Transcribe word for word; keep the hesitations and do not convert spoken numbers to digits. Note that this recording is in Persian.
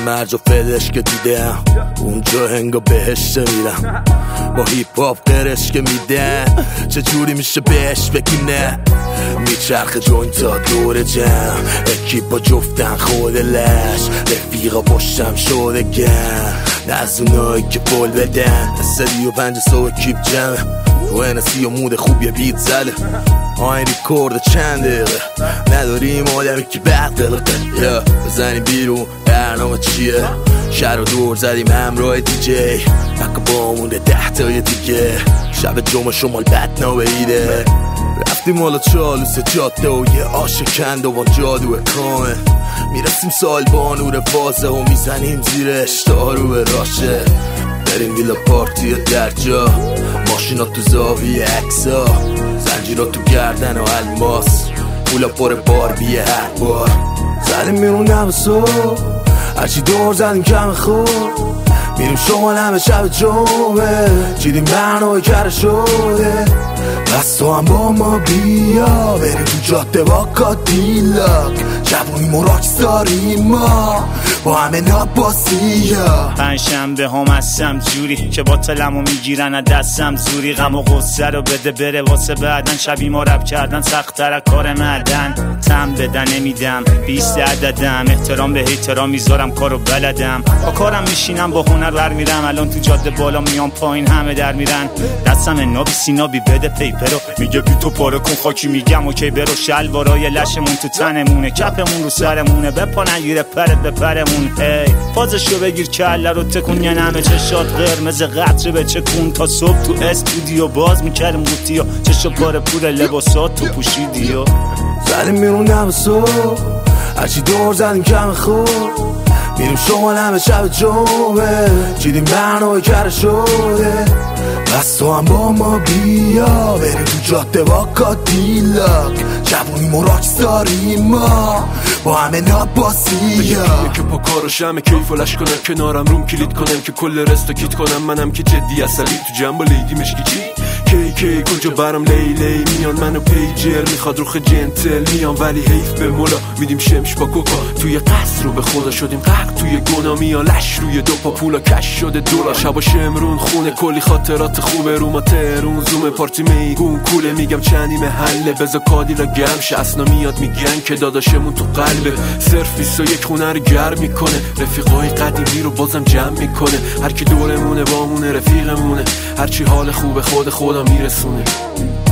هر جا فلش که دیدم اونجا هنگا بهشت میرم. با هیپ هاپ قرش که میدن چجوری میشه بهش بگیم نه. میچرخ جوینت تا دور جمع اکیپا جفتن خود لش رفیقا باشم شده گم نه از اونایی که پول بدن سی و پنج سو اکیپ جمع تو انسی و مود خوب یه بیت زده آین ریکورد چند دقیقه نداریم آدمی که بعد قلقه یا بزنیم بیرون برنامه چیه شهر و دور زدیم همراه دی جی مکا با مونده ده تای دیگه شب جمعه شمال بدنا بیده رفتیم حالا چالوس جاده و یه آشکند و با جادو کامه میرسیم سال با نور فازه و میزنیم زیرش دارو به راشه بریم ویلا پارتی در جا ماشینا تو زاویه اکسا زنجیرا تو گردن و الماس پولا پر باربیه هر بار زدیم میرون دم صبح هرچی دور زدیم کم خوب میریم شمال همه شب جمعه چیدیم برنامه کره شده پس تو هم با ما بیا بریم تو جاده با کادیلاک جوونیم و راکس داریم ما با همه ناباسیا پنجشنبه هم هستم جوری که باطلمو میگیرن از دستم زوری غم و غصه رو بده بره واسه بعدن شبی ما رب کردن سخت‌تر از کار معدن تم بدن نمیدم بیست عددم احترام به احترام میذارم کارو بلدم با کارم میشینم با هنر بر میرم الان تو جاده بالا میام پایین همه در میرن دستم نابی سینابی بده پیپرو میگه بی تو پاره کن خاکی میگم اوکی برو شلوارای لشمون تو تنمونه کپمون رو سرمونه بپا نگیره پرت به پرمون ای فازشو بگیر کله رو تکون یه نمه چشات قرمز قطره به چکون تا صبح تو استودیو باز میکردیم قوطی و چشو پاره پور لباسات تو پوشیدی و زدیم میرون دم صبح هرچی دور زدیم کم خوب میریم شمال همه شب جمعه چیدیم برنامه کره شده پس تو هم با ما بیا بریم تو جاده با کادیلاک جوونیم و راکس داریم ما با همه ناباسیا که پا کارو شمه کیف و لش کنم کنارم روم کلید کنم که کل رستو کیت کنم منم که جدی اصلی تو جنبا لیدی مشکی چی کی کی کجا برام لیلی میان منو پیجر میخواد روخ جنتل میان ولی حیف به مولا میدیم شمش با کوکا توی قصر رو به خدا شدیم غرق توی گنا میان لش روی دو پا پولا کش شده دلار شبا شمرون خونه کلی خاطرات خوبه رو ما ترون زوم پارتی میگون کوله میگم چندی محله بزا کادیلا گرم شسنا میاد میگن که داداشمون تو قلبه صرف بیست و یک خونه رو گرم میکنه رفیقای قدیمی رو بازم جمع میکنه هر کی دورمونه بامونه رفیقمونه هرچی حال خوبه خود خدا میرسونه